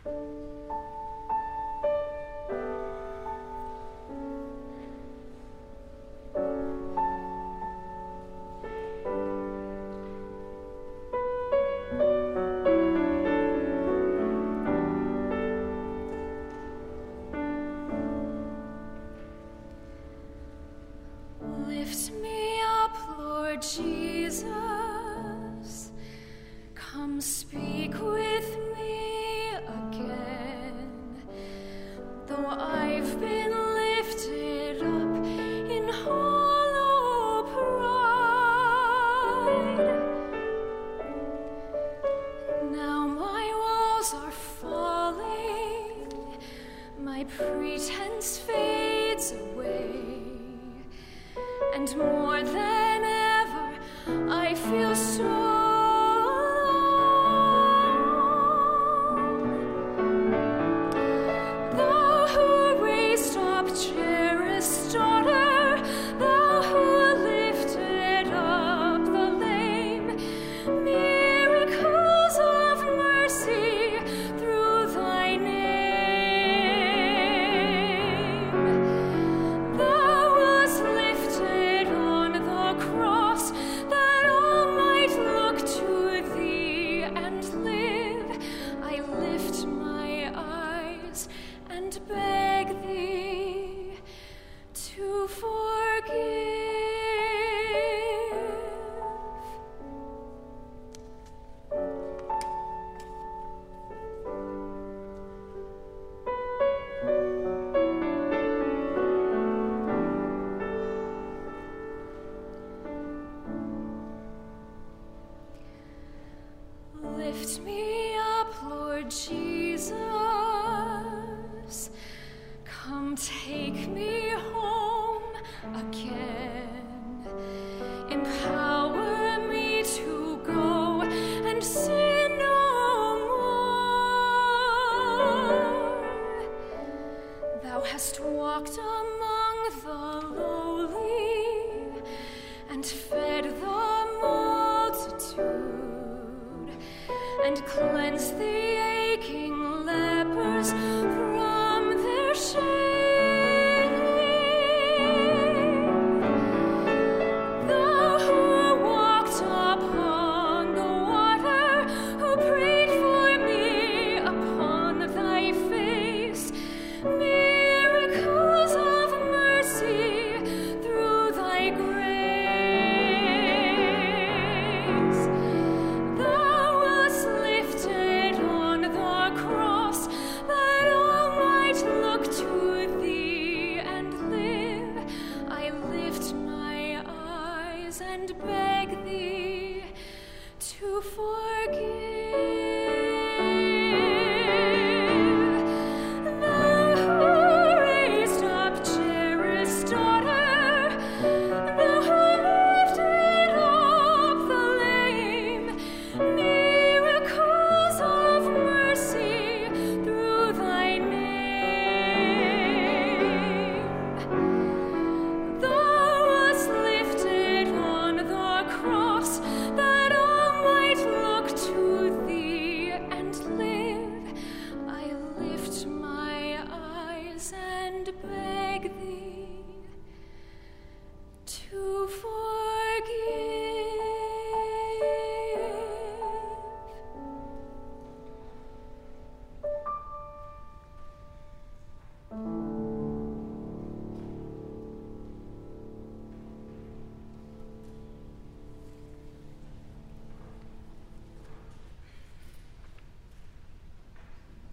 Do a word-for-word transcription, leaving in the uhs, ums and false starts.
Lift me up, Lord Jesus. Come speak with me again. Though I've been lifted up in hollow pride, now my walls are falling, my pretense fades away. And more than ever, I feel so alone. Thou who raised up Jairus' daughter, thou who lifted up the lame, miracles of mercy through thy name. Thou was lifted on the cross, that all might look to thee and live. I lift my eyes and beg thee to forgive. Lift me up, Lord Jesus. Come take me home again. Empower me to go and sin no more. Thou hast walked among the lowly and fed the multitude, and cleansed the aching